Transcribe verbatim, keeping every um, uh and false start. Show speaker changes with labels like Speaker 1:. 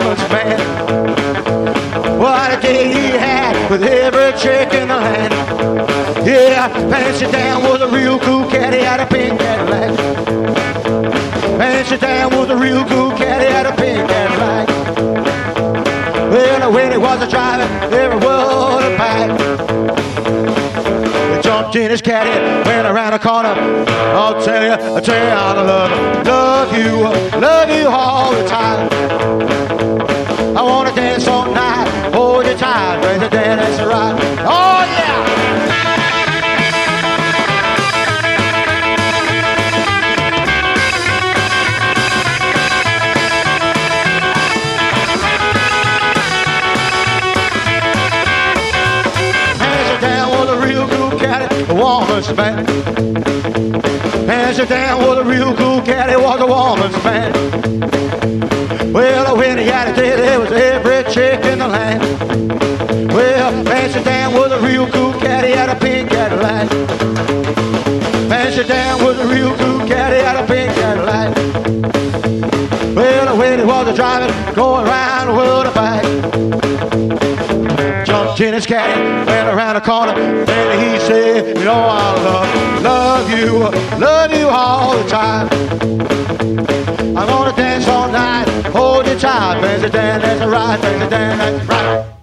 Speaker 1: woman's man. What a day he had with every chick in the land. Yeah, Fancy Dan was a real cool cat, he had a pink Cadillac. Fancy Dan was a real cool cat, he had a pink Cadillac. Well, when he was a driving, everyone a pack. He jumped in his caddy, went around the corner. I'll tell you, I'll tell you how to love you. Love you, love you all the time. I wanna dance all night, hold you tight, raise the dead, that's right. Oh yeah! Fancy Dan was a real cool cat, a woman's man. Fancy Dan was a real cool cat, he was a woman's man. Well, when he had a day, there was every chick in the land. Well, Fancy Dan was a real cool cat, he had a pink Cadillac. Fancy Dan was a real cool cat, he had a pink Cadillac. Well, when he was a driving, going around the world and back. Jumped in his caddy, went around the corner, and he said, you know I love, love you, love you all the time. I'm gonna dance all night, hold you tight, Fancy Dan, that's right, Fancy Dan, that's right.